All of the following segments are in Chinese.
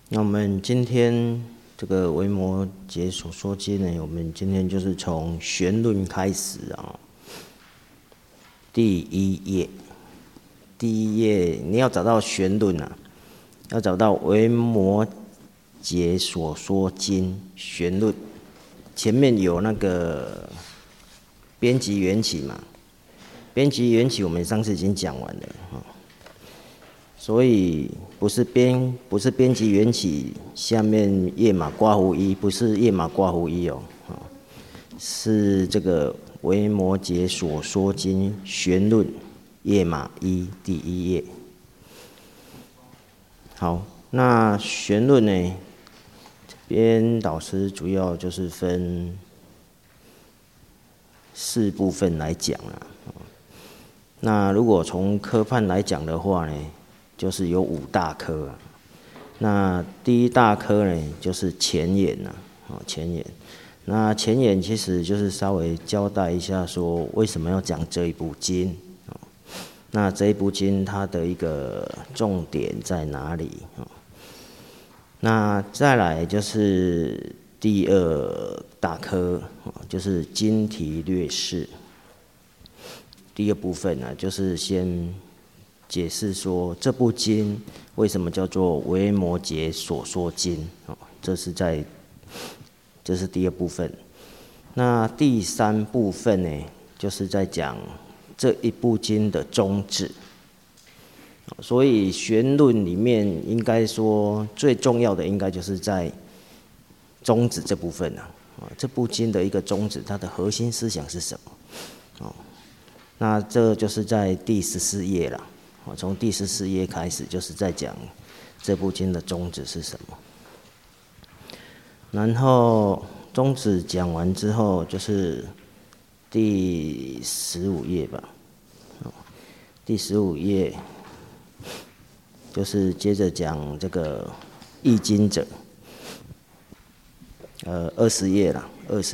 那我们今天这个维摩诘所说经呢，我们今天就是从玄论开始啊。第一页你要找到玄论啊，要找到维摩诘所说经玄论，前面有那个编辑缘起嘛，编辑缘起我们上次已经讲完了啊。所以不是编辑缘起下面页码括弧一，不是页码括弧一哦，是这个维摩诘所说经玄论页码一第一页。好，那玄论呢，这边导师主要就是分4部分来讲啦。那如果从科判来讲的话呢，就是有5大科啊。那第一大科呢，就是前言呐，前言。那前言其实就是稍微交代一下，说为什么要讲这一部经。那这一部经它的一个重点在哪里？那再来就是第2大科，就是经题略释。第2部分呢，就是先解释说这部经为什么叫做维摩诘所说经，这是第2部分。那第3部分呢，就是在讲这一部经的宗旨。所以玄论里面应该说最重要的应该就是在宗旨这部分啊。这部经的一个宗旨，它的核心思想是什么？那这就是在第14页了。从第14页开始，就是在讲这部经的宗旨是什么。然后宗旨讲完之后，就是第15页吧。第15页就是接着讲这个译经者。20页啦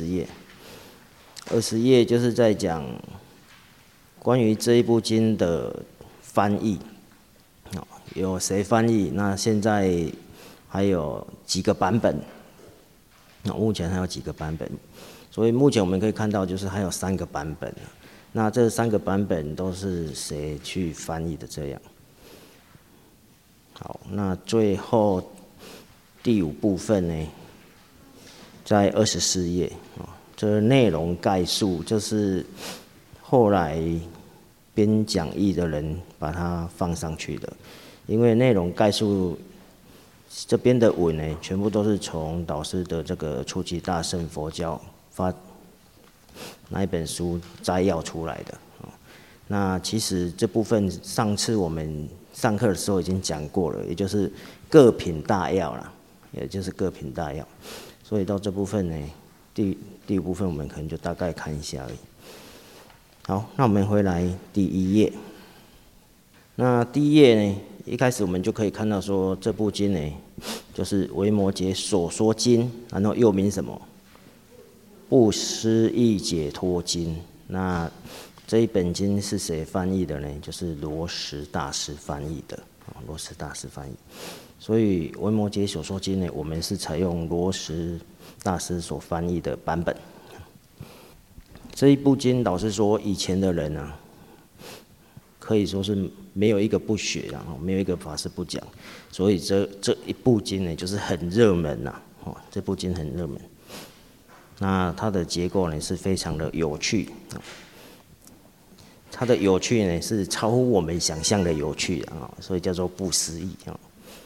，20页就是在讲关于这一部经的翻译，有谁翻译？那现在还有几个版本？目前还有几个版本？所以目前我们可以看到，就是还有3个版本。那这3个版本都是谁去翻译的？这样。好，那最后第5部分呢，在24页，这内容概述就是后来编讲义的人把它放上去的，因为内容概述这边的文呢，全部都是从导师的这个初级大乘佛教发那一本书摘要出来的。那其实这部分上次我们上课的时候已经讲过了，也就是各品大要啦，也就是各品大要。所以到这部分呢，第5部分我们可能就大概看一下而已。好，那我们回来第1页。那第1页呢，一开始我们就可以看到说，这部经呢，就是维摩诘所说经，然后又名什么？不思议解脱经。那这一本经是谁翻译的呢？就是罗什大师翻译的。罗什大师翻译。所以维摩诘所说经呢，我们是采用罗什大师所翻译的版本。这一部经，老实说，以前的人啊，可以说是没有一个不学的，没有一个法师不讲。所以这一部经呢，就是很热门呐。这部经很热门。那它的结构呢，是非常的有趣。它的有趣呢，是超乎我们想象的有趣啊，所以叫做不思议啊。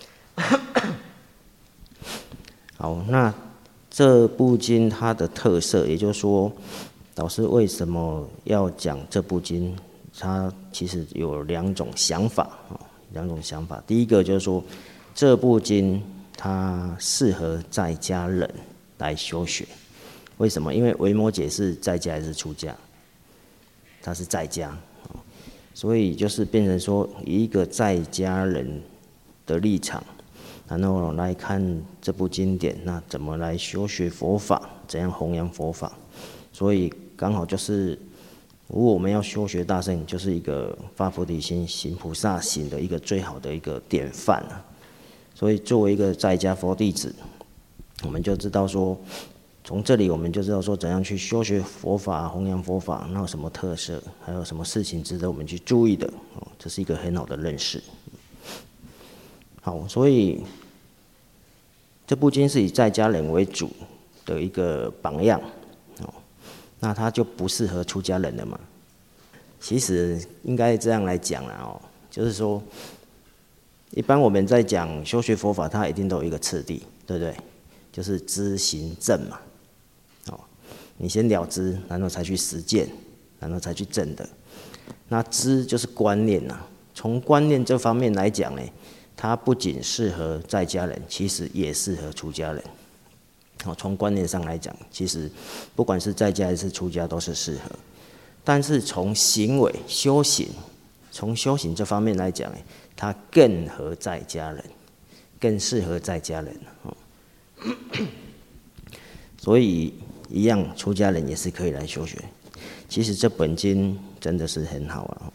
好，那这部经它的特色，也就是说，导师为什么要讲这部经？它其实有2种想法。第一个就是说，这部经它适合在家人来修学。为什么？因为维摩诘是在家还是出家？他是在家，所以就是变成说，以一个在家人的立场，然后来看这部经典，那怎么来修学佛法，怎样弘扬佛法？所以刚好就是，如果我们要修学大乘，就是一个发菩提心、行菩萨行的一个最好的一个典范啊。 所以作为一个在家佛弟子，我们就知道说，从这里我们就知道说怎样去修学佛法、弘扬佛法，那有什么特色，还有什么事情值得我们去注意的，这是一个很好的认识。好，所以这部经是以在家人为主的一个榜样，那它就不适合出家人了嘛？其实应该这样来讲啦，就是说，一般我们在讲修学佛法，它一定都有一个次第，对不对？就是知行证嘛，你先了知，然后才去实践，然后才去证的。那知就是观念呐，从观念这方面来讲呢，它不仅适合在家人，其实也适合出家人。从观念上来讲，其实不管是在家还是出家都是适合。但是从行为修行，从修行这方面来讲，它更合在家人，更适合在家人。所以一样，出家人也是可以来修学。其实这本经真的是很好啊。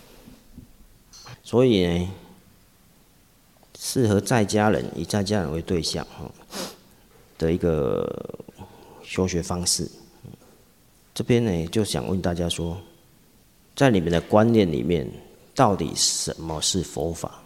所以呢，适合在家人，以在家人为对象的一个修学方式。这边呢，就想问大家说，在你们的观念里面，到底什么是佛法？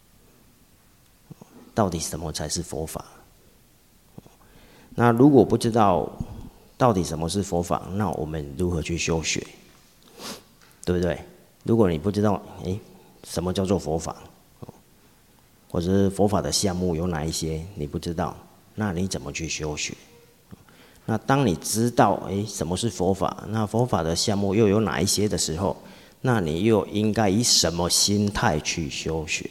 到底什么才是佛法？那如果不知道到底什么是佛法，那我们如何去修学？对不对？如果你不知道，什么叫做佛法，或者是佛法的项目有哪一些，你不知道，那你怎么去修学？那当你知道什么是佛法，那佛法的项目又有哪一些的时候，那你又应该以什么心态去修学？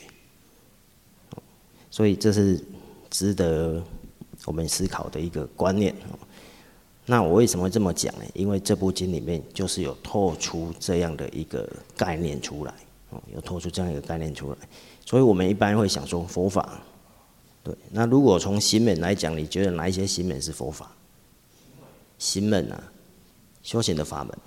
所以这是值得我们思考的一个观念。那我为什么会这么讲呢？因为这部经里面就是有透出这样的一个概念出来，有透出这样一个概念出来，所以我们一般会想说佛法。对，那如果从行门来讲，你觉得哪一些行门是佛法？行门啊，修行的法门。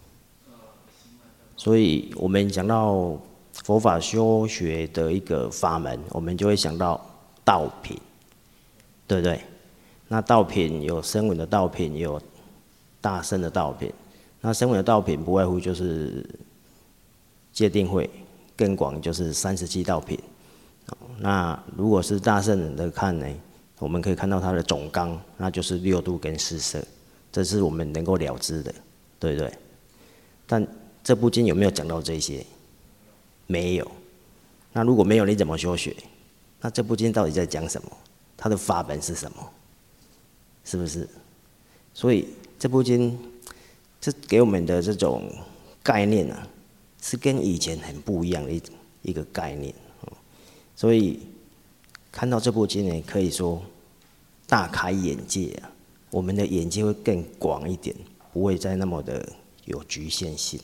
所以我们讲到佛法修学的一个法门，我们就会想到道品，对不对？那道品有声闻的道品，也有大乘的道品。那声闻的道品不外乎就是戒定慧，更广就是37道品。那如果是大乘人的看呢，我们可以看到它的总纲，那就是6度跟4摄，这是我们能够了知的，对不对？但这部经有没有讲到这些？没有。那如果没有，你怎么修学？那这部经到底在讲什么？它的法本是什么？是不是？所以这部经，这给我们的这种概念啊，是跟以前很不一样的一个概念。所以看到这部经呢，可以说大开眼界啊，我们的眼界会更广一点，不会再那么的有局限性。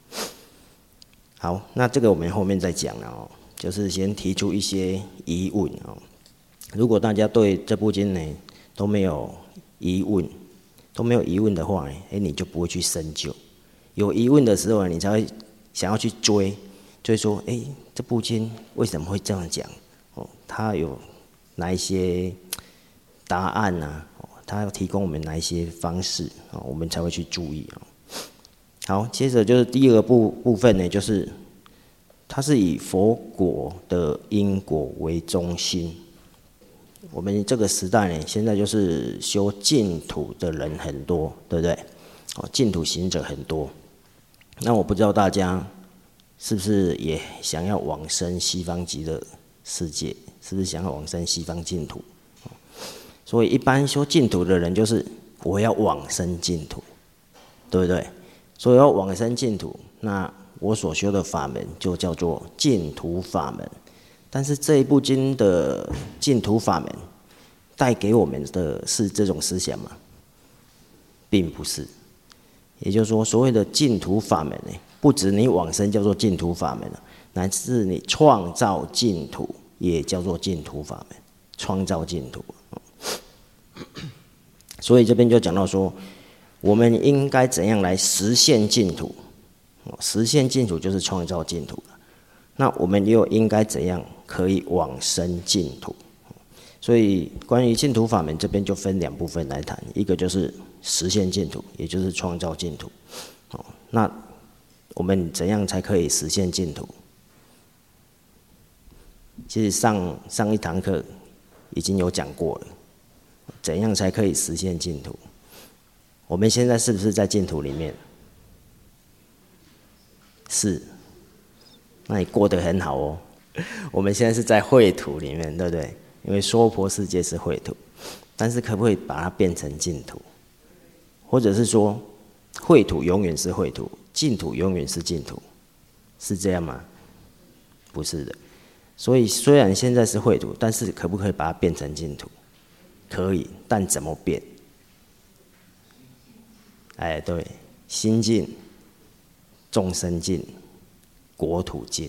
好，那这个我们后面再讲了就是先提出一些疑问如果大家对这部经呢都没有疑问的话你就不会去深究。有疑问的时候你才会想要去追说，这部经为什么会这样讲？它有哪一些答案啊？它要提供我们哪一些方式我们才会去注意好，接着就是第二个部分呢，就是它是以佛果的因果为中心。我们这个时代呢，现在就是修净土的人很多，对不对？净土行者很多。那我不知道大家是不是也想要往生西方极乐世界？是不是想要往生西方净土？所以一般修净土的人就是我要往生净土，对不对？所以要往生净土，那我所修的法门就叫做净土法门。但是这一部经的净土法门带给我们的是这种思想吗？并不是。也就是说，所谓的净土法门不止你往生叫做净土法门乃至你创造净土也叫做净土法门，创造净土。所以这边就讲到说，我们应该怎样来实现净土？实现净土就是创造净土。那我们又应该怎样可以往生净土？ 所以关于净土法门这边就分两部分来谈，一个就是实现净土，也就是创造净土。那我们怎样才可以实现净土？其实上一堂课已经有讲过了，怎样才可以实现净土？我们现在是不是在净土里面？是，那你过得很好哦。我们现在是在秽土里面，对不对？因为娑婆世界是秽土，但是可不可以把它变成净土？或者是说，秽土永远是秽土，净土永远是净土，是这样吗？不是的。所以虽然现在是秽土，但是可不可以把它变成净土？可以，但怎么变？哎，对，心净、众生净、国土净，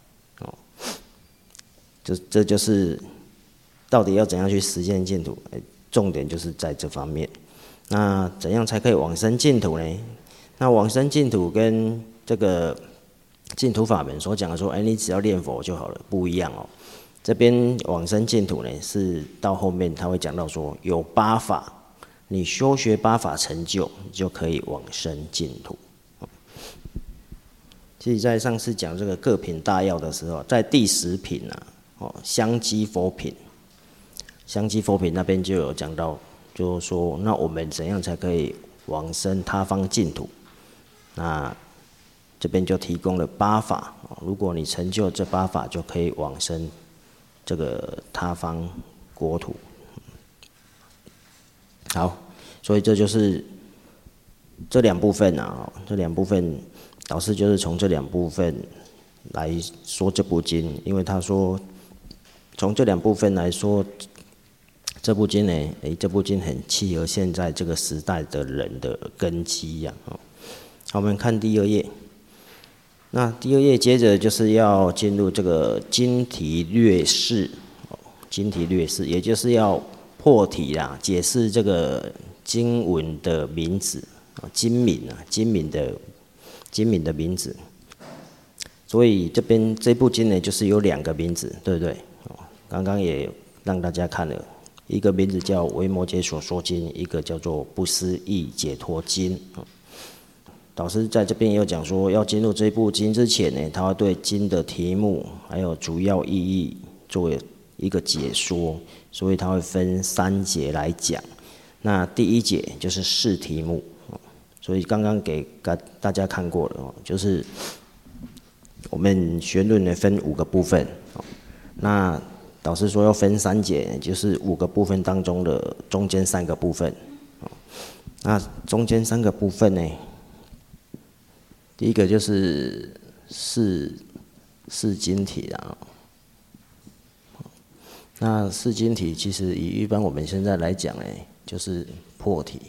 这就是到底要怎样去实现净土？重点就是在这方面。那怎样才可以往生净土呢？那往生净土跟这个净土法门所讲的说，你只要念佛就好了，不一样哦。这边往生净土呢，是到后面他会讲到说，有8法，你修学8法成就，你就可以往生净土。其实，在上次讲这个各品大要的时候，在第10品啊，香积佛品，香积佛品那边就有讲到，就是说，那我们怎样才可以往生他方净土？那这边就提供了8法，如果你成就这8法，就可以往生这个他方国土。好，所以这就是这2部分啊，这2部分。导师就是从这2部分来说这部经，因为他说从这2部分来说这部经呢，这部经很契合现在这个时代的人的根基呀。好，我们看第2页。那第2页接着就是要进入这个经题略释，经题略释，也就是要破题啦，解释这个经文的名字，经名的名字。所以这部经呢，就是有2个名字，对不对？刚刚也让大家看了，一个名字叫《维摩诘所说经》，一个叫做《不思议解脱经》。导师在这边也有讲说，要进入这部经之前呢，他会对经的题目还有主要意义做一个解说，所以他会分3节来讲。那第1节就是试题目。所以刚刚给大家看过了，就是我们学论呢分5个部分，那导师说要分3节，就是5个部分当中的中间3个部分。那中间3个部分呢，第一个就是释经题啦。那释经题其实以一般我们现在来讲呢，就是破题。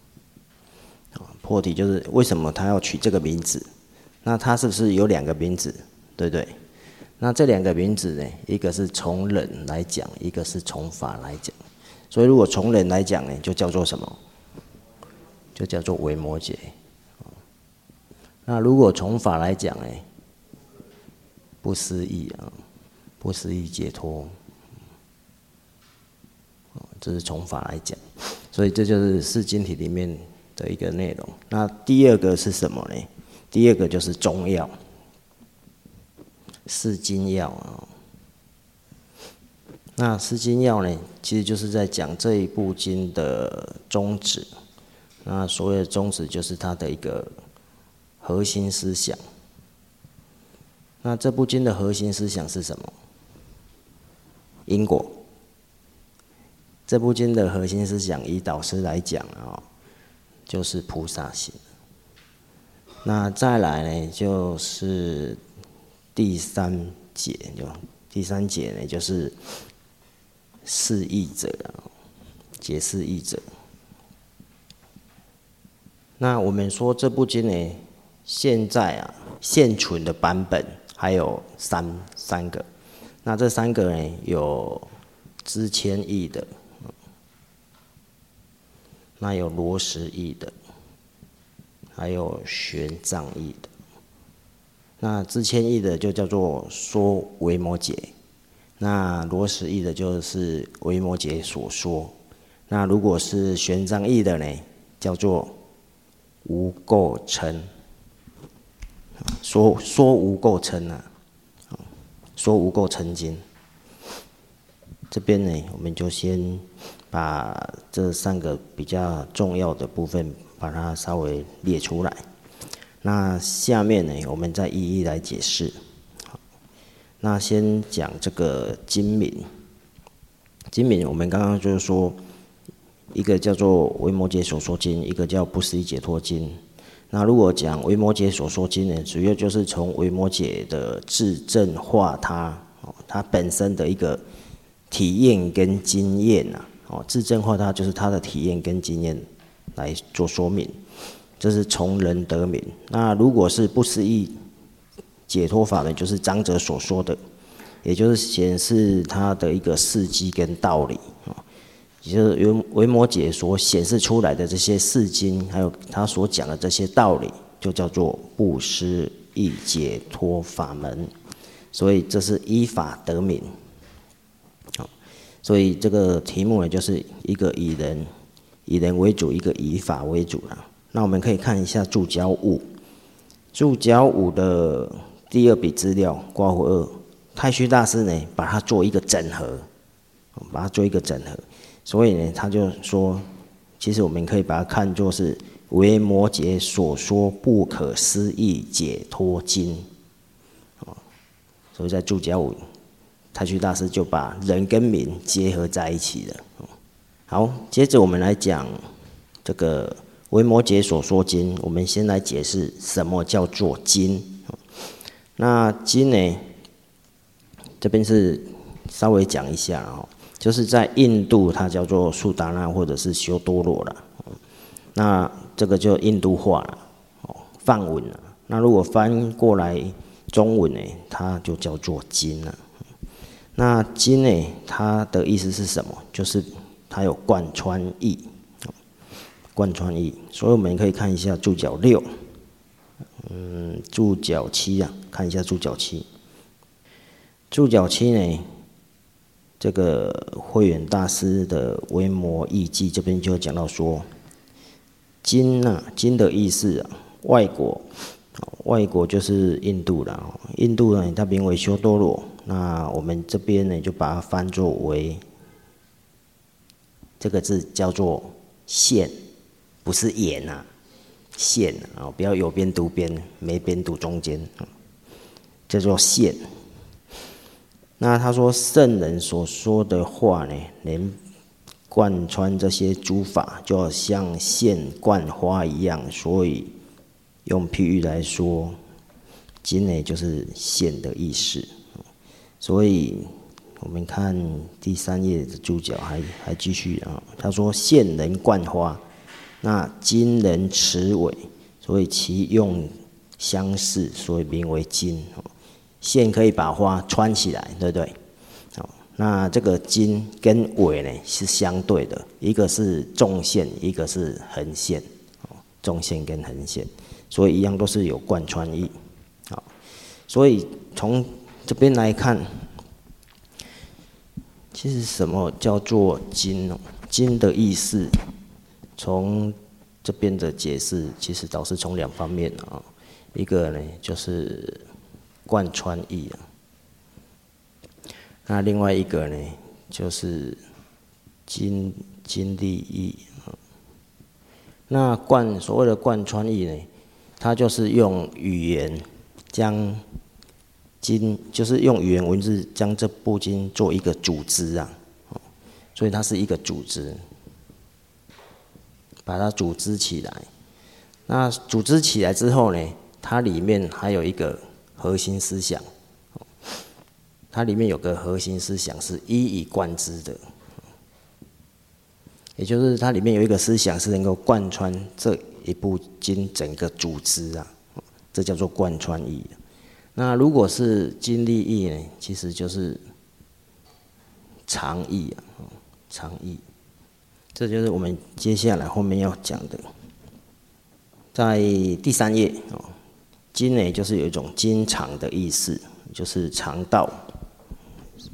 破题就是为什么他要取这个名字？那他是不是有2个名字，对不对？那这2个名字呢，一个是从人来讲，一个是从法来讲。所以如果从人来讲呢，就叫做什么？就叫做维摩诘。那如果从法来讲呢，不思议啊，不思议解脱。这是从法来讲，所以这就是释经题里面的一个内容。那第2个是什么呢？第2个就是中要，释经要啊。那释经要呢，其实就是在讲这一部经的宗旨。那所谓的宗旨，就是它的一个核心思想。那这部经的核心思想是什么？因果。这部经的核心思想，以导师来讲啊，就是菩萨行。那再来呢，就是第3节，第3节呢，就是释义者，解释义者。那我们说这部经呢，现在现存的版本还有三个。那这3个呢，有支迁义的。那有罗什义的，还有玄奘义的。那支迁义的就叫做说维摩诘， 那罗什译的就是维摩诘所说。那如果是玄奘译的呢，叫做无垢称，说无垢称啊，说无垢称经。这边呢，我们就先把这3个比较重要的部分，把它稍微列出来。那下面呢，我们再一一来解释。那先讲这个经名。经名我们刚刚就是说，一个叫做维摩诘所说经，一个叫不思议解脱经。那如果讲维摩诘所说经呢，主要就是从维摩诘的自证化他本身的一个体验跟经验自证化他就是他的体验跟经验来做说明，这是从人得名。那如果是不思议解脱法门，就是长者所说的，也就是显示他的一个事迹跟道理也就是维摩诘所显示出来的这些事经，还有他所讲的这些道理，就叫做不思议解脱法门。所以这是依法得名。所以这个题目呢，就是一个以人为主，一个以法为主啦。那我们可以看一下注脚5，注脚5的第2笔资料括弧2，太虚大师呢把它做一个整合，所以呢他就说，其实我们可以把它看作是维摩诘所说不可思议解脱经。所以在注脚5，太虚大师就把人跟名结合在一起了。好，接着我们来讲这个维摩诘所说经。我们先来解释什么叫做经。那经呢，这边是稍微讲一下就是在印度它叫做苏达那或者是修多罗啦。那这个就印度话了，梵文了。那如果翻过来中文呢，它就叫做经了。那经呢，它的意思是什么？就是它有贯穿义，所以我们可以看一下注脚6，注脚7看一下注脚7。注脚7呢，这个慧远大师的《维摩义记》这边就讲到说，经的意思外国就是印度啦，印度呢它名为修多罗。那我们这边呢就把它翻作为这个字叫做线，不是眼线不要有边读边，没边读中间，叫做线。那他说圣人所说的话呢，能贯穿这些诸法，就好像线贯花一样。所以用譬喻来说，经呢就是线的意思。所以我们看第3页的注脚还继续他说线能贯花，那经能持尾，所以其用相似，所以名为经。线可以把花穿起来，对不对？那这个经跟尾呢是相对的，一个是纵线，一个是横线，纵线跟横线，所以一样都是有贯穿义。所以从这边来看，其实什么叫做经？经的意思，从这边的解释，其实倒是从2方面一个呢就是贯穿义那另外一个呢就是经历义那所谓的贯穿义呢，它就是用语言将经，就是用语言文字将这部经做一个组织所以它是一个组织，把它组织起来。那组织起来之后呢，它里面还有一个核心思想，它里面有个核心思想是一以贯之的，也就是它里面有一个思想是能够贯穿这一部经整个组织这叫做贯穿义。那如果是经历义呢，其实就是常义常义，这就是我们接下来后面要讲的。在第3页经呢，就是有一种经常的意思，就是常道，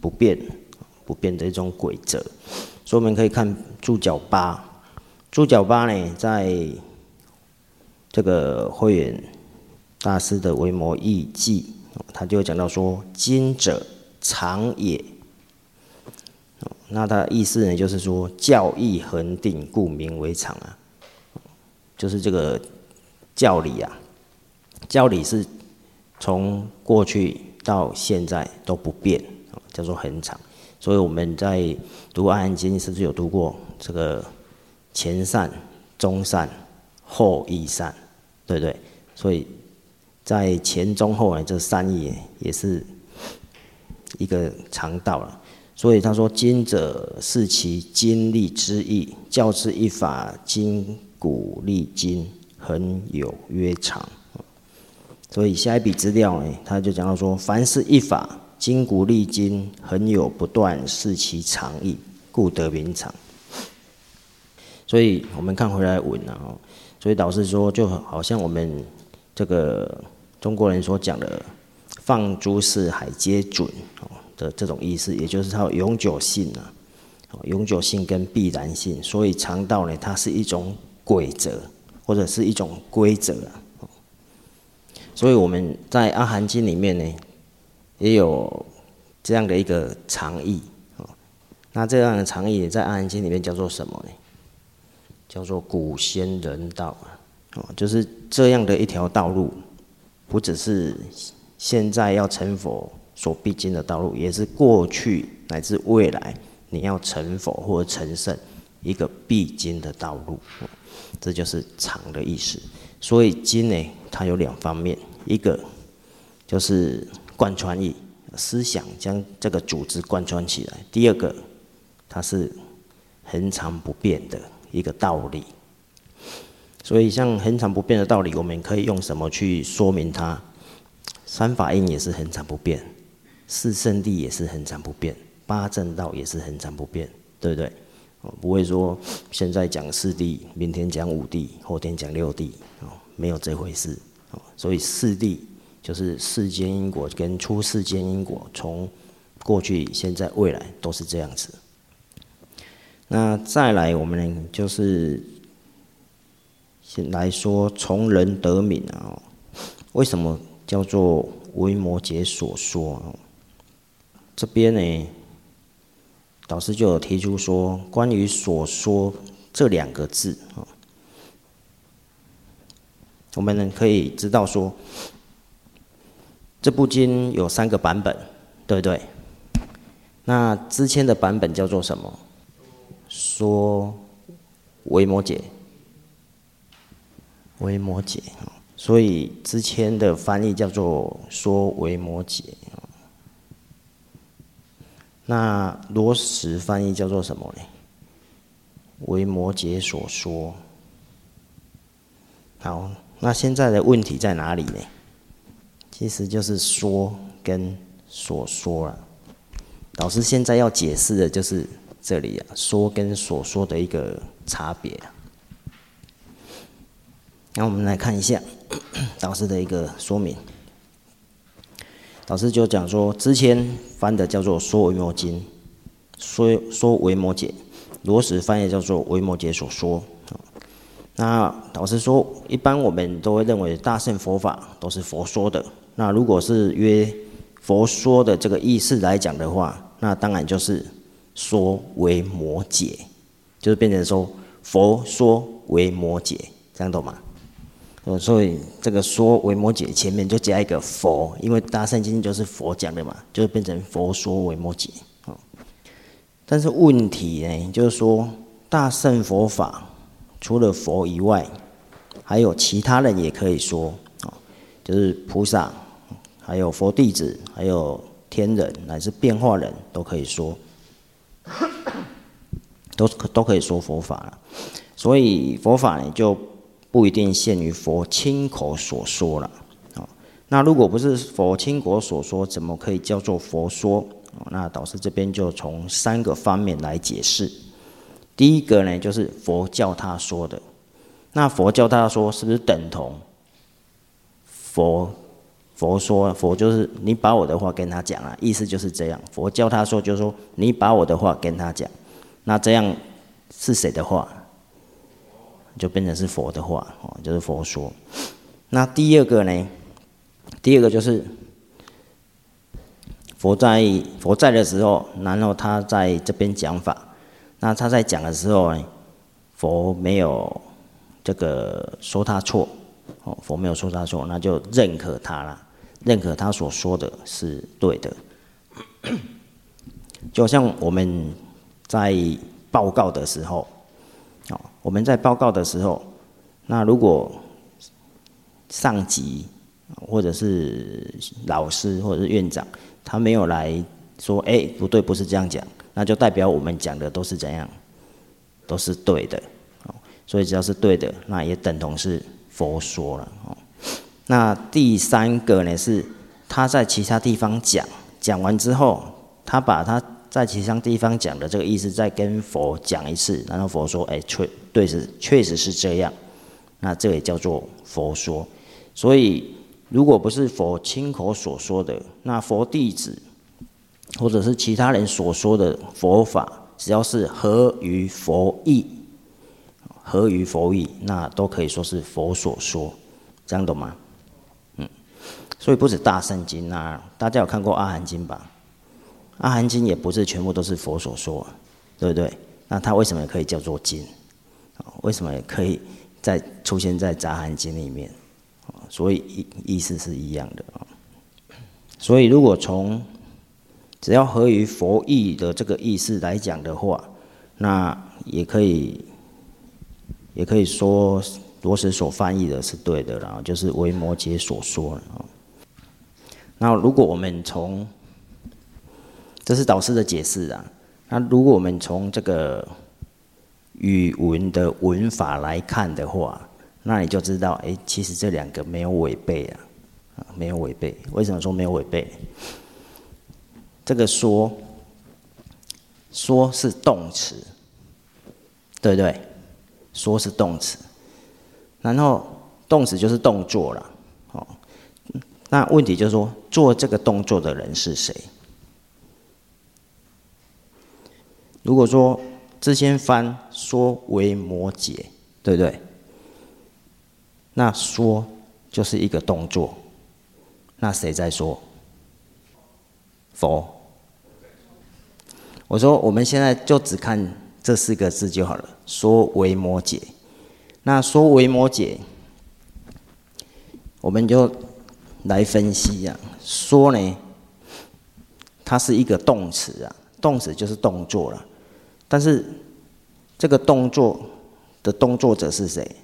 不变的一种规则。所以我们可以看注脚8，注脚8呢，在这个慧远大师的《维摩诣记》，他就讲到说：“今者常也。”那他的意思呢，就是说教义恒定，故名为常啊。就是这个教理啊，教理是从过去到现在都不变，叫做恒常。所以我们在读《阿含经》是不是有读过这个前善、中善、后义善，对不对？所以在前中后呢，这三义也是一个常道了。所以他说：“今者是其经历之意，教之一法，今古历今，恒有约常。”所以下一笔资料呢，他就讲到说：“凡是一法，今古历今，恒有不断，是其常意，故得名常。”所以我们看回来文啊，所以导师说，就好像我们这个中国人所讲的“放诸四海皆准”的这种意思，也就是它有永久性啊，永久性跟必然性。所以常道呢，它是一种规则，或者是一种规则啊。所以我们在《阿含经》里面呢，也有这样的一个常义。那这样的常义在《阿含经》里面叫做什么呢？叫做古仙人道啊，就是这样的一条道路，不只是现在要成佛所必经的道路，也是过去乃至未来你要成佛或者成圣一个必经的道路。这就是常的意思。所以经呢，它有两方面，一个就是贯穿义，思想将这个组织贯穿起来；第二个，它是恒常不变的一个道理。所以像恒常不变的道理，我们可以用什么去说明它？三法印也是恒常不变，四圣谛也是恒常不变，八正道也是恒常不变，对不对？不会说现在讲四谛，明天讲五谛，后天讲六谛，没有这回事。所以四谛就是世间因果跟出世间因果，从过去、现在、未来都是这样子。那再来，我们就是先来说从人得名啊，为什么叫做维摩诘所说？这边呢，导师就有提出说，关于所说这两个字啊，我们可以知道说，这部经有3个版本，对不对？那之前的版本叫做什么？说维摩诘，维摩诘，所以之前的翻译叫做说维摩诘。那罗什翻译叫做什么呢？维摩诘所说。好，那现在的问题在哪里呢？其实就是说跟所说了。老师现在要解释的就是这里啊，说跟所说的一个差别。那我们来看一下导师的一个说明。导师就讲说，之前翻的叫做说维摩经，说维摩诘，罗什翻译叫做维摩诘所说。那导师说，一般我们都会认为大乘佛法都是佛说的。那如果是约佛说的这个意思来讲的话，那当然就是说维摩诘，就是变成说佛说维摩诘，这样懂吗？所以这个说维摩诘前面就加一个佛，因为大乘经就是佛讲的嘛，就变成佛说维摩诘。但是问题呢，就是说大乘佛法除了佛以外，还有其他人也可以说，就是菩萨，还有佛弟子，还有天人乃至变化人都可以说，都可以说佛法了。所以佛法呢就不一定限于佛亲口所说了。那如果不是佛亲口所说，怎么可以叫做佛说？那导师这边就从3个方面来解释。第一个呢，就是佛叫他说的。那佛叫他说，是不是等同佛佛说，佛就是你把我的话跟他讲啊，意思就是这样。佛教他说，就是说你把我的话跟他讲，那这样是谁的话？就变成是佛的话，就是佛说。那第二个呢？第二个就是佛在的时候，然后他在这边讲法。那他在讲的时候呢，佛没有这个说他错，佛没有说他错，那就认可他了，认可他所说的是对的。就像我们在报告的时候，我们在报告的时候，那如果上级或者是老师或者是院长，他没有来说，不对，不是这样讲，那就代表我们讲的都是怎样，都是对的。所以只要是对的，那也等同是佛说了。那第三个呢，是他在其他地方讲完之后，他把他在其他地方讲的这个意思再跟佛讲一次，然后佛说，确实是这样，那这也叫做佛说。所以如果不是佛亲口所说的，那佛弟子或者是其他人所说的佛法，只要是合于佛意，那都可以说是佛所说，这样懂吗？所以不止大圣经啊，大家有看过阿含经吧？阿含经也不是全部都是佛所说，对不对？那它为什么可以叫做经？为什么也可以出现在杂含经里面？所以意思是一样的。所以如果只要合于佛意的这个意思来讲的话，那也可以说罗什所翻译的是对的啦，就是维摩诘所说的。那如果我们这是导师的解释啊，那如果我们从这个语文的文法来看的话，那你就知道，其实这两个没有违背啊，没有违背。为什么说没有违背？这个说是动词，对不对？说是动词，然后动词就是动作了，那问题就是说，做这个动作的人是谁？如果说之前翻说维摩诘，对不对？那说就是一个动作，那谁在说？佛。我说我们现在就只看这4个字就好了，说维摩诘。那说维摩诘，我们就来分析啊。说呢，它是一个动词啊，动词就是动作了。但是这个动作的动作者是谁？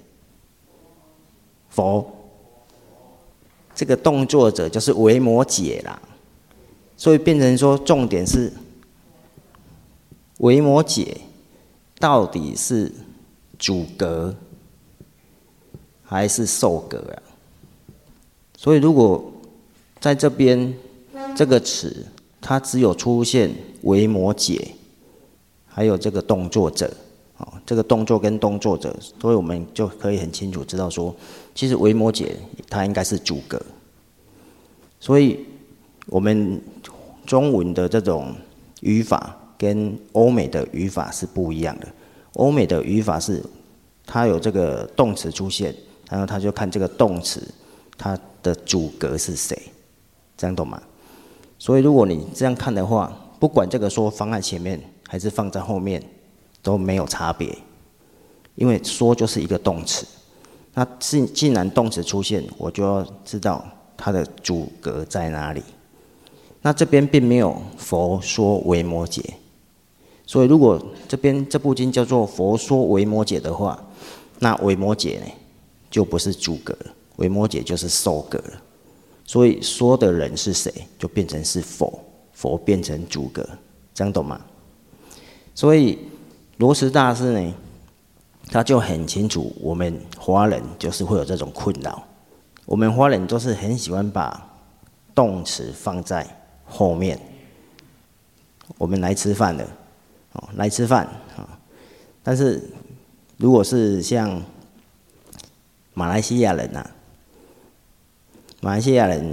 佛。这个动作者就是维摩诘啦，所以变成说重点是维摩诘到底是主格还是受格啊？所以如果在这边这个词它只有出现维摩诘还有这个动作者，这个动作跟动作者，所以我们就可以很清楚知道说，其实维摩诘它应该是主格。所以我们中文的这种语法跟欧美的语法是不一样的。欧美的语法是它有这个动词出现，然后他就看这个动词它的主格是谁，这样懂吗？所以如果你这样看的话，不管这个说放在前面还是放在后面都没有差别，因为说就是一个动词。那既然动词出现，我就要知道它的主格在哪里。那这边并没有佛说维摩诘，所以如果这部经叫做佛说维摩诘的话，那维摩诘呢就不是主格了，维摩诘就是受格了。所以说的人是谁，就变成是佛，佛变成主格，这样懂吗？所以罗什大师呢，他就很清楚，我们华人就是会有这种困扰。我们华人都是很喜欢把动词放在后面。我们来吃饭了，来吃饭啊！但是如果是像马来西亚人啊，马来西亚人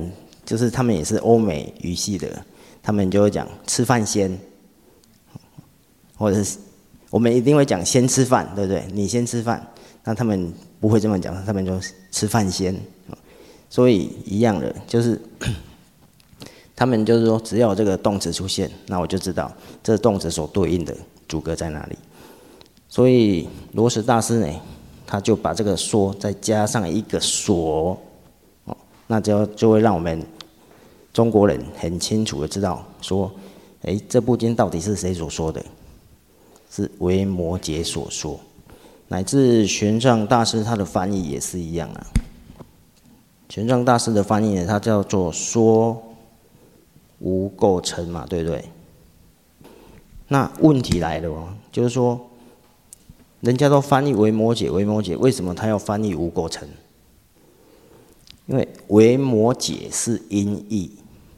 就是他们也是欧美语系的，他们就会讲吃饭先，或者是我们一定会讲先吃饭，对不对？你先吃饭，那他们不会这么讲，他们就吃饭先。所以一样的，就是他们就是说，只要有这个动词出现，那我就知道这动词所对应的主格在哪里。所以罗什大师呢，他就把这个说再加上一个所，那就会让我们中国人很清楚的知道说，这部经到底是谁所说的？是维摩诘所说，乃至玄奘大师他的翻译也是一样啊。玄奘大师的翻译呢，它叫做说无垢称嘛，对不对？那问题来了哦，就是说，人家都翻译维摩诘，为什么他要翻译无垢称？因为维摩诘是音译，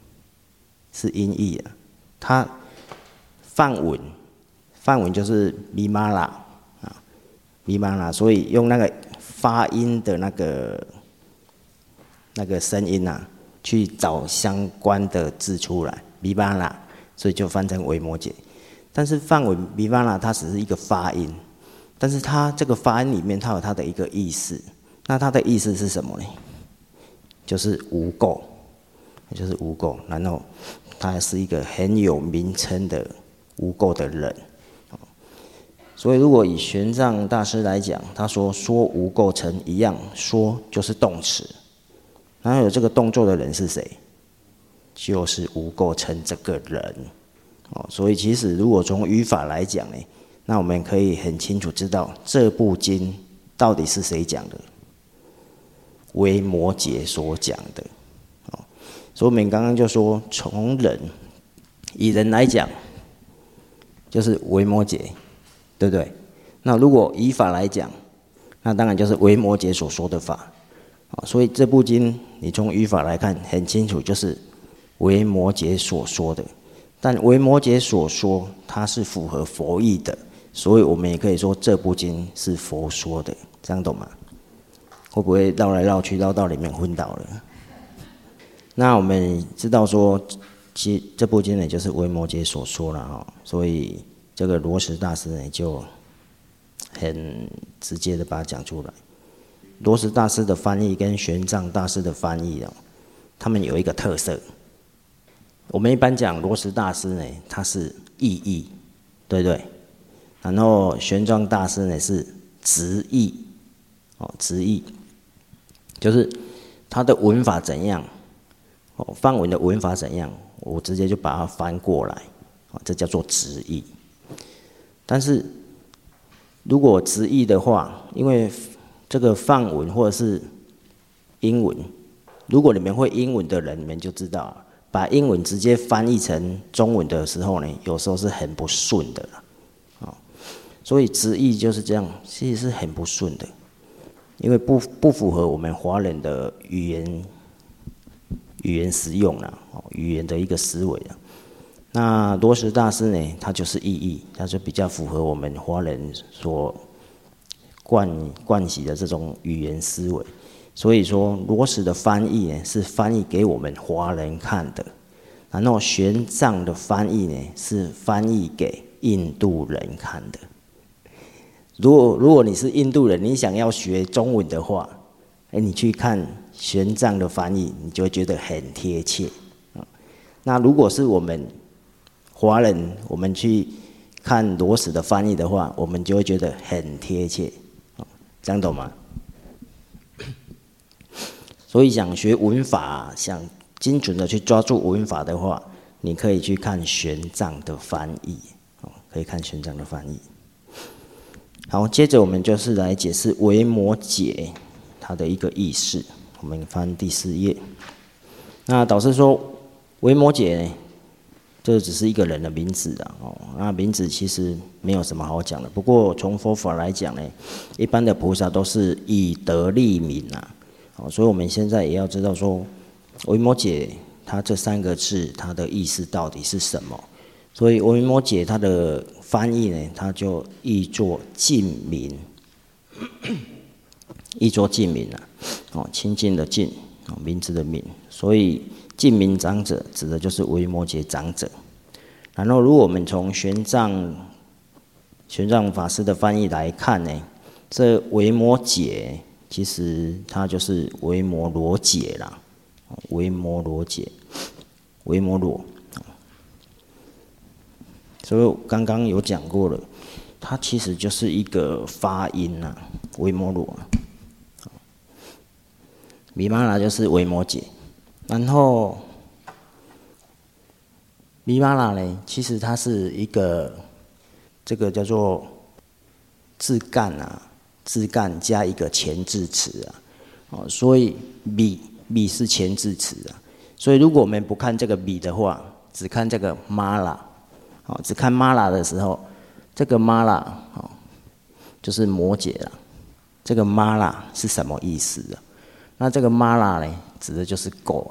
啊。它梵文就是弥玛拉啊，弥玛拉，所以用那个发音的那个声音啊，去找相关的字出来，弥玛拉，所以就翻成维摩诘。但是梵文弥玛拉它只是一个发音，但是它这个发音里面它有它的一个意思，那它的意思是什么呢？就是无垢，就是无垢。然后他是一个很有名称的无垢的人。所以如果以玄奘大师来讲，他说无垢称一样，说就是动词。然后有这个动作的人是谁？就是无垢称这个人。所以其实如果从语法来讲呢，那我们可以很清楚知道这部经到底是谁讲的？维摩诘所讲的。所以我们刚刚就说，从以人来讲，就是维摩诘，对不对？那如果以法来讲，那当然就是维摩诘所说的法。所以这部经你从语法来看很清楚，就是维摩诘所说的。但维摩诘所说，它是符合佛意的，所以我们也可以说这部经是佛说的，这样懂吗？会不会绕来绕去绕到里面昏倒了？那我们知道说，其实这部经呢就是维摩诘所说了所以这个罗什大师呢就很直接的把它讲出来。罗什大师的翻译跟玄奘大师的翻译他们有一个特色。我们一般讲罗什大师呢，他是意译，对不对？然后玄奘大师呢是直译，直译，就是他的文法怎样，梵文的文法怎样，我直接就把它翻过来，这叫做直译。但是如果直译的话，因为这个梵文或者是英文，如果你们会英文的人，你们就知道，把英文直接翻译成中文的时候呢，有时候是很不顺的啦。所以直译就是这样，其实是很不顺的，因为不符合我们华人的语言实用啦，语言的一个思维啦。那罗什大师呢，他就是意译，他就比较符合我们华人所惯习的这种语言思维。所以说，罗什的翻译呢是翻译给我们华人看的，然后玄奘的翻译呢是翻译给印度人看的。如果你是印度人，你想要学中文的话，你去看玄奘的翻译，你就会觉得很贴切。那如果是我们华人，我们去看罗什的翻译的话，我们就会觉得很贴切，这样懂吗？所以想学文法，想精准的去抓住文法的话，你可以去看玄奘的翻译，可以看玄奘的翻译。好，接着我们就是来解释维摩诘它的一个意思。我们翻第4页。那导师说，维摩诘这只是一个人的名字那名字其实没有什么好讲的。不过从佛法来讲呢，一般的菩萨都是以德立名所以我们现在也要知道说，维摩诘它这3个字它的意思到底是什么。所以维摩诘它的翻译呢，它就译作净名，译作净名清净的净， 名字的名，所以净名长者指的就是维摩诘长者。然后，如果我们从玄奘法师的翻译来看呢，这维摩诘其实它就是维摩罗诘啦，维摩罗诘，维摩罗。所以我刚刚有讲过了，它其实就是一个发音呐，维摩罗。米玛拉就是维摩诘，然后米玛拉呢，其实它是一个这个叫做字干啊，字干加一个前置词啊，所以米是前置词啊，所以如果我们不看这个米的话，只看这个玛拉，只看玛拉的时候，这个玛拉就是摩诘了，这个玛拉是什么意思啊？那这个玛拉呢，指的就是狗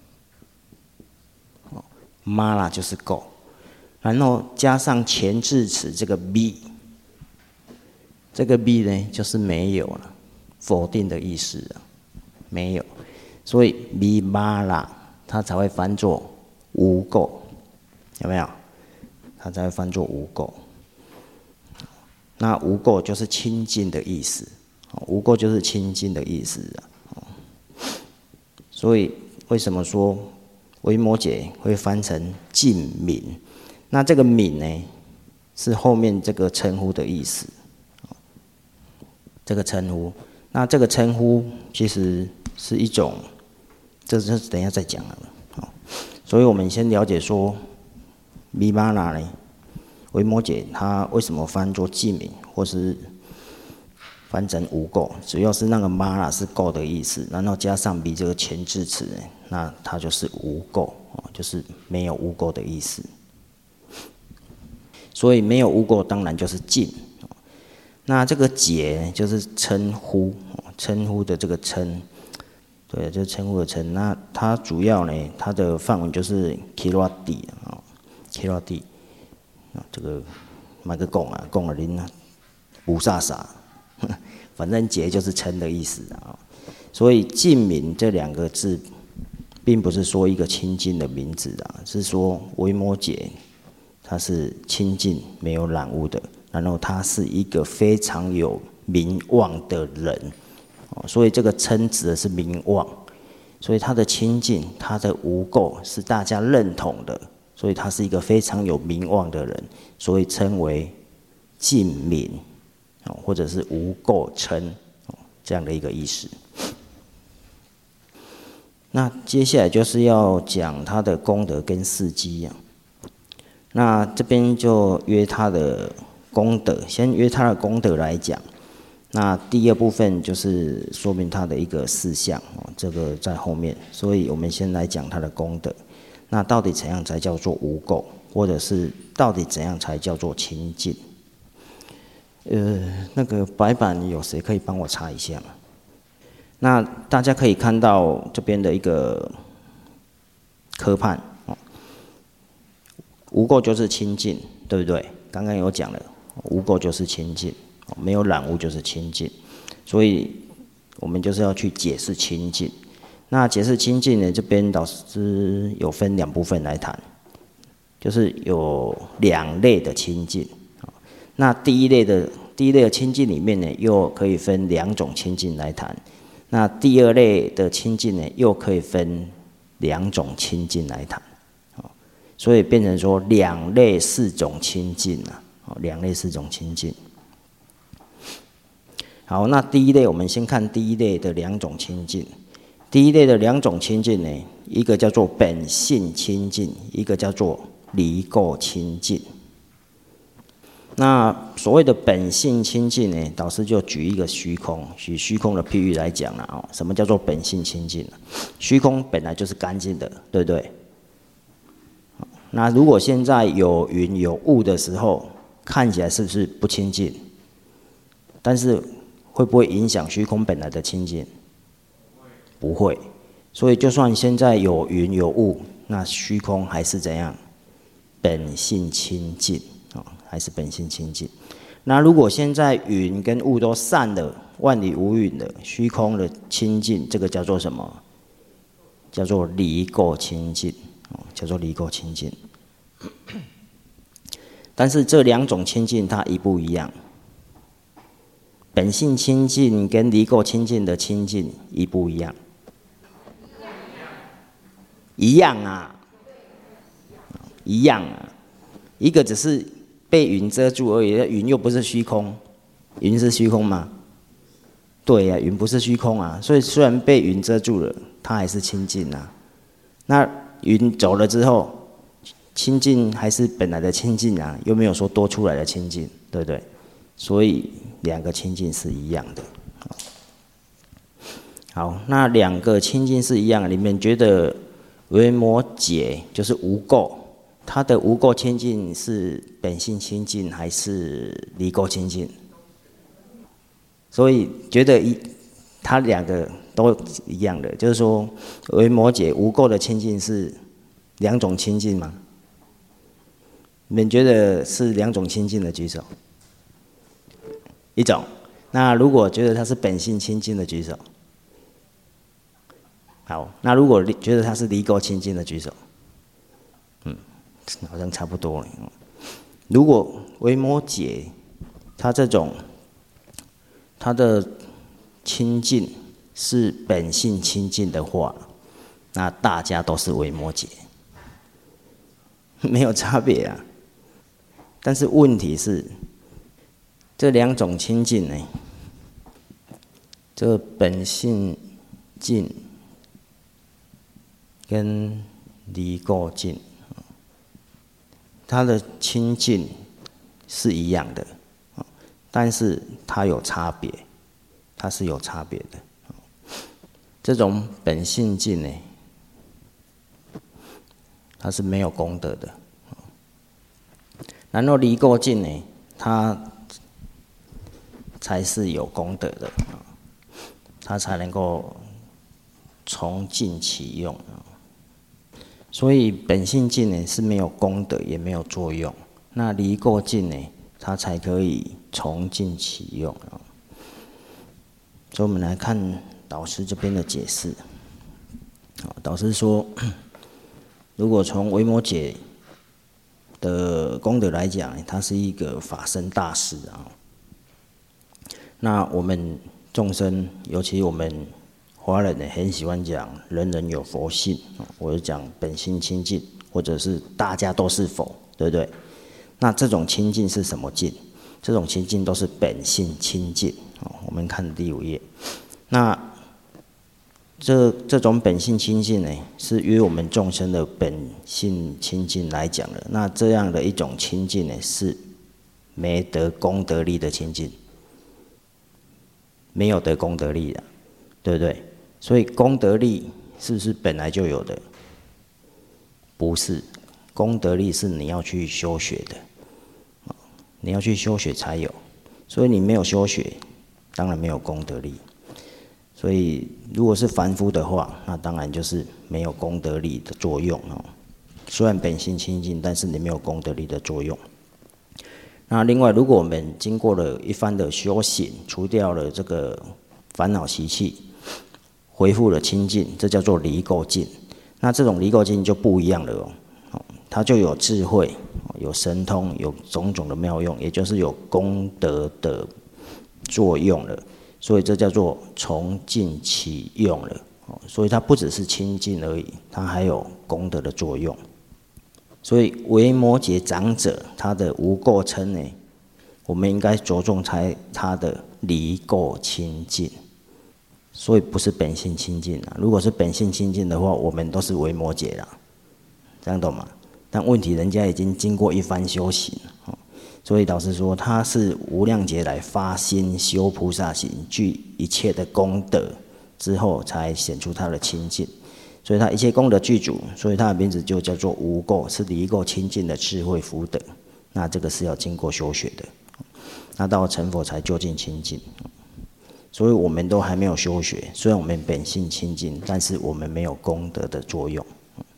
啊，玛拉就是狗，然后加上前置词这个 be， 这个 be 呢就是没有了，否定的意思啊，没有，所以 be 玛拉它才会翻作无垢，有没有？它才会翻作无垢。那无垢就是清净的意思，无垢就是清净的意思啊。所以为什么说维摩诘会翻成净名？那这个名呢，是后面这个称呼的意思。这个称呼，那这个称呼其实是一种，这是等一下再讲了。所以我们先了解说，弥玛那呢，维摩诘他为什么翻作净名，或是翻成无垢，主要是那个玛拉是垢的意思，然后加上比这个前置词，那它就是无垢，就是没有污垢的意思。所以没有污垢，当然就是净。那这个诘就是称呼，称呼的这个称，对，就是称呼的称。那它主要呢，它的梵文就是 kirati 啊 ，kirati 啊，这个买个供啊，供了您啊，不飒飒。反正诘就是称的意思啊，所以净名这两个字，并不是说一个清净的名字啊，是说维摩诘他是清净没有染污的，然后他是一个非常有名望的人，所以这个称指的是名望，所以他的清净，他的无垢是大家认同的，所以他是一个非常有名望的人，所以称为净名。或者是无垢称这样的一个意思。那接下来就是要讲他的功德跟事迹啊。那这边就约他的功德，先约他的功德来讲。那第二部分就是说明他的一个事项，这个在后面，所以我们先来讲他的功德。那到底怎样才叫做无垢，或者是到底怎样才叫做清净？那个白板有谁可以帮我查一下吗？那大家可以看到这边的一个科判，无垢就是清净，对不对？刚刚有讲了，无垢就是清净，没有染污就是清净，所以我们就是要去解释清净。那解释清净呢，这边老师有分两部分来谈，就是有两类的清净。那第一类的清净里面呢，又可以分两种清净来谈。那第二类的清净呢，又可以分两种清净来谈。所以变成说两类四种清净啊，两类四种清净。好，那第一类我们先看第一类的两种清净。第一类的两种清净呢，一个叫做本性清净，一个叫做离垢清净。那所谓的本性清净呢，导师就举一个虚空，举虚空的譬喻来讲了什么叫做本性清净？虚空本来就是干净的，对不对？那如果现在有云有雾的时候，看起来是不是不清净？但是会不会影响虚空本来的清净？不会。所以就算现在有云有雾，那虚空还是怎样？本性清净。还是本性清净。那如果现在云跟雾都散了，万里无云了，虚空的清净，这个叫做什么？ 叫做离垢清净，叫做离垢清净。但是这两种清净它一不一样？本性清净跟离垢清净的清净一不一样？一样啊，一样啊。一个只是被云遮住而已，云又不是虚空，云是虚空吗？对呀，云不是虚空啊，所以虽然被云遮住了，它还是清净啊。那云走了之后，清净还是本来的清净啊，又没有说多出来的清净，对不对？所以两个清净是一样的。好，那两个清净是一样的，你们觉得维摩诘就是无垢，它的无垢清净是本性清净还是离垢清净？所以觉得它两个都一样的，就是说维摩诘无垢的清净是两种清净吗？你们觉得是两种清净的举手。一种。那如果觉得它是本性清净的举手。好，那如果觉得它是离垢清净的举手。好像差不多了。如果维摩诘它这种它的清净是本性清净的话，那大家都是维摩诘，没有差别啊。但是问题是，这两种清净呢，这本性净跟离垢净，它的清净是一样的，但是它有差别，它是有差别的。这种本性净呢，它是没有功德的。然后离垢净呢，它才是有功德的，它才能够从尽其用。所以本性净呢是没有功德也没有作用，那离垢净呢，它才可以从尽其用。所以我们来看导师这边的解释。导师说，如果从维摩诘的功德来讲，他是一个法身大士啊。那我们众生，尤其我们华人呢，很喜欢讲人人有佛性，或者讲本性清净，或者是大家都是佛，对不对？那这种清净是什么净？这种清净都是本性清净。我们看第5页，那这种本性清净呢，是于我们众生的本性清净来讲的。那这样的一种清净呢，是没得功德力的清净，没有得功德力的，对不对？所以功德力是不是本来就有的？不是，功德力是你要去修学的，你要去修学才有。所以你没有修学，当然没有功德力。所以如果是凡夫的话，那当然就是没有功德力的作用。虽然本性清净，但是你没有功德力的作用。那另外，如果我们经过了一番的修行，除掉了这个烦恼习气，恢复了清净，这叫做离垢净。那这种离垢净就不一样了哦，它就有智慧、有神通、有种种的妙用，也就是有功德的作用了。所以这叫做从尽其用了。所以它不只是清净而已，它还有功德的作用。所以维摩诘长者他的无垢称呢，我们应该着重在他的离垢清净。所以不是本性清净啊。如果是本性清净的话，我们都是维摩诘啦，这样懂吗？但问题人家已经经过一番修行，所以导师说他是无量劫来发心修菩萨行，具一切的功德之后，才显出他的清净。所以他一切功德具足，所以他的名字就叫做无垢，是离垢清净的智慧福德。那这个是要经过修学的，那到成佛才究竟清净。所以我们都还没有修学，虽然我们本性清净，但是我们没有功德的作用。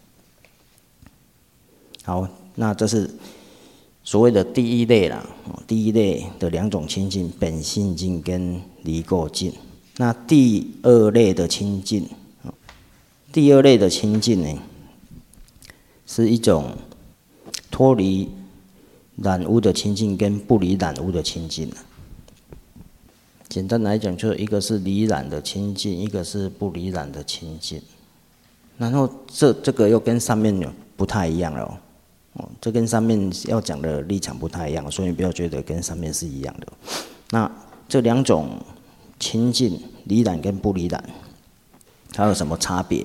好，那这是所谓的第一类啦，第一类的两种清净，本性净跟离垢净。那第二类的清净， 第二类的清净呢，是一种脱离染污的清净跟不离染污的清净。简单来讲，就是一个是离染的清净，一个是不离染的清净。然后这个又跟上面不太一样了哦，这跟上面要讲的立场不太一样，所以你不要觉得跟上面是一样的。那这两种清净，离染跟不离染，它有什么差别？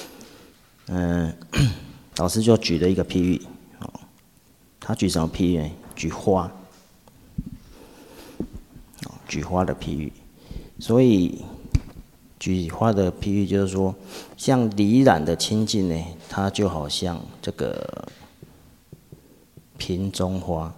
老师就举了一个譬喻，他举什么譬喻呢？举花，举花的譬喻。所以举花的譬喻就是说，像离染的清净呢，它就好像这个瓶中花；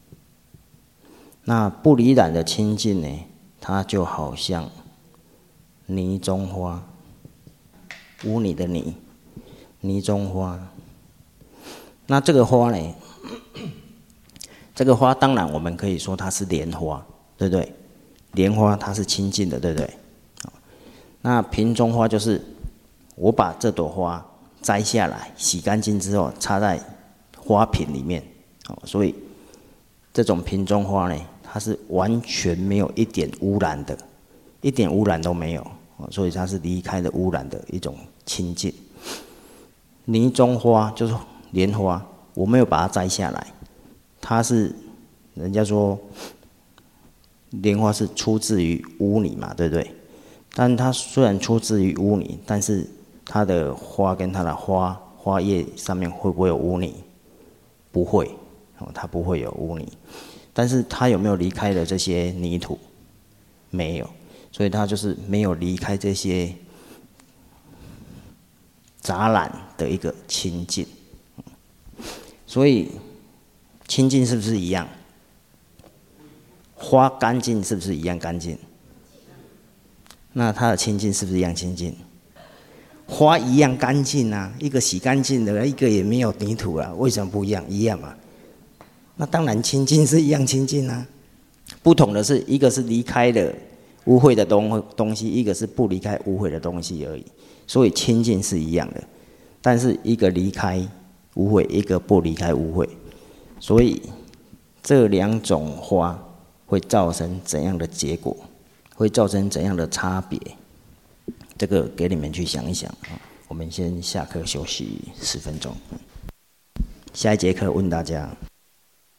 那不离染的清净呢，它就好像泥中花，污泥的泥。泥中花，那这个花呢？这个花当然我们可以说它是莲花，对不对？莲花它是清净的，对不对？那瓶中花就是我把这朵花摘下来，洗干净之后插在花瓶里面，所以这种瓶中花呢，它是完全没有一点污染的，一点污染都没有，所以它是离开了污染的一种清净。泥中花就是莲花，我没有把它摘下来，它是人家说莲花是出自于污泥嘛，对不对？但它虽然出自于污泥，但是它的花跟它的花叶上面会不会有污泥？不会，它不会有污泥。但是它有没有离开了这些泥土？没有，所以它就是没有离开这些杂染的一个清净。所以清净是不是一样？花干净是不是一样干净？那它的清净是不是一样清净？花一样干净啊，一个洗干净的，一个也没有泥土啊，为什么不一样？一样嘛。那当然清净是一样清净啊，不同的是一个是离开了污秽的东西，一个是不离开污秽的东西而已。所以清净是一样的，但是一个离开污秽，一个不离开污秽，所以这两种花会造成怎样的结果？会造成怎样的差别？这个给你们去想一想。我们先下课休息10分钟，下一节课问大家。